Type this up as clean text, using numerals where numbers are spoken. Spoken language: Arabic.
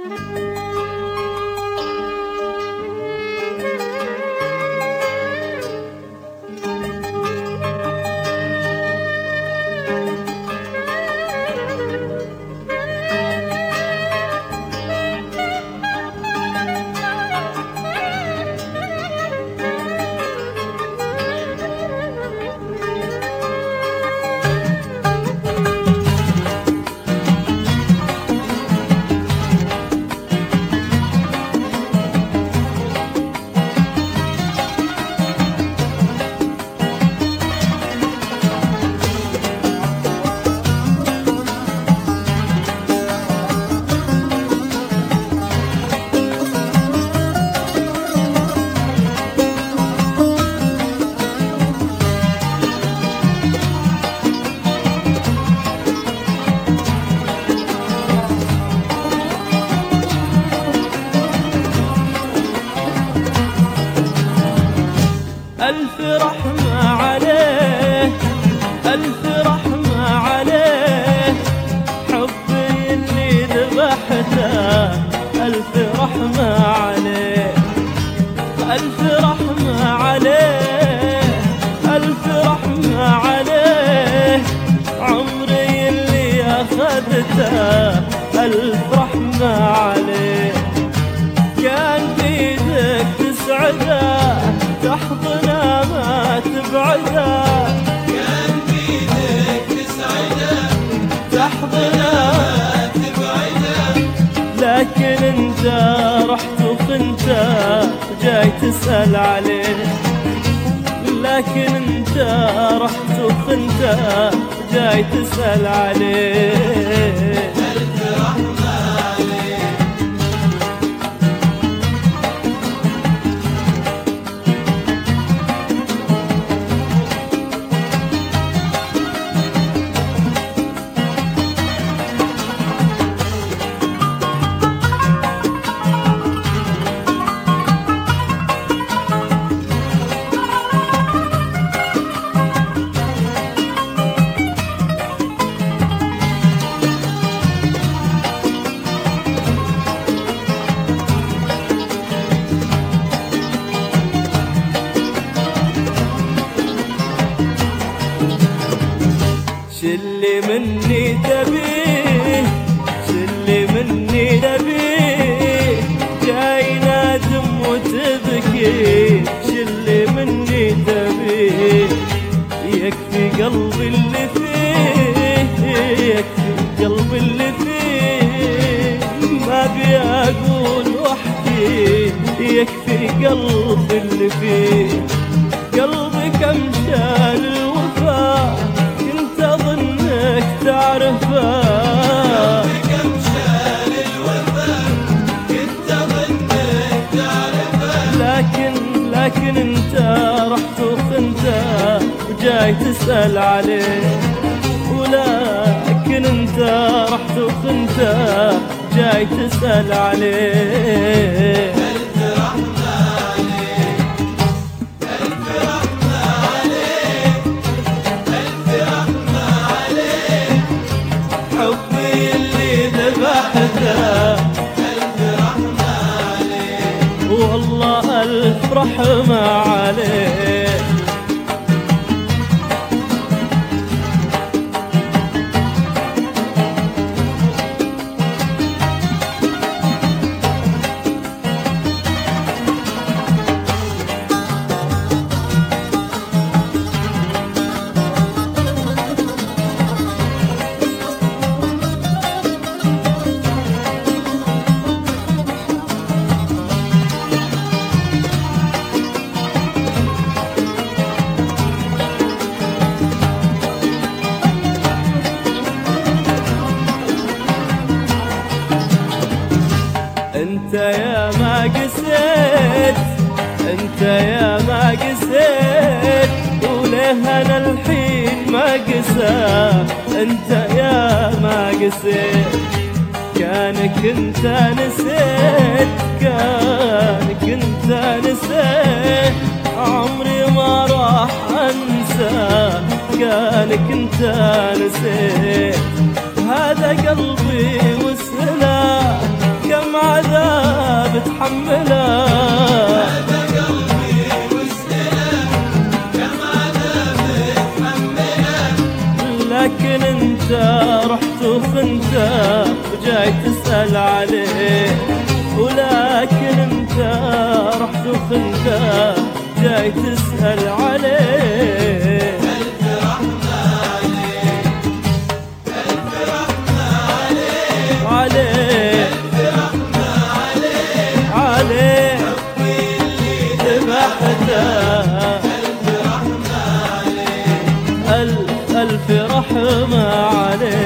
ألف رحمة عليه، ألف رحمة عليه، حبي اللي ذبحته ألف رحمة عليه، ألف رحمة عليه، ألف رحمة عليه، عمري اللي أخذته ألف رحمة عليه، كان بيدك تسعده تحضنه ما تبعده، كان بيدك تسعده تحضنه ما تبعده، لكن انت رحت وخنته جاي تسأل عليه، لكن انت رحت وخنته جاي تسأل عليه. ألف رحمة عليك. شلي مني تبيه، شلي مني تبيه، جاي نادم وتبكي، شلي مني تبيه، يكفي قلبي اللي فيه، يكفي قلبي اللي فيه، ما ابي اقول واحكي، يكفي قلبي اللي فيه، قلبي كم شال الوفا أظنك تعرفه، كم شال الوفا كنت أظنك تعرفه، لكن انت رحت وخنته وجاي تسأل عليه، ولكن انت رحت وخنته جاي تسأل عليه. ألف رحمة عليك، ألف رحمة عليك، ألف رحمة عليك، حبي اللي ذبحته ألف رحمة عليك، والله ألف رحمة عليه. انت يا ما قسيت، انت يا ما قسيت، وليه انا الحين ما قسى، انت يا ما قسيت، كانك انت نسيت، كانك انت نسيت، عمري ما راح انسى، كانك انت نسيت، هذا قلبي وسلا كم حمله هذا قلبي وسهله كم عذاب تحمله. لكن انت رحت وخنته وجاي تسأل عليه، ولكن انت رحت وخنته جاي تسأل عليه. ألف رحمة عليك ألف رحمة عليك عليه ألف رحمة عليك عليه حبي اللي ذبحته ألف رحمة عليك ألف رحمة عليه.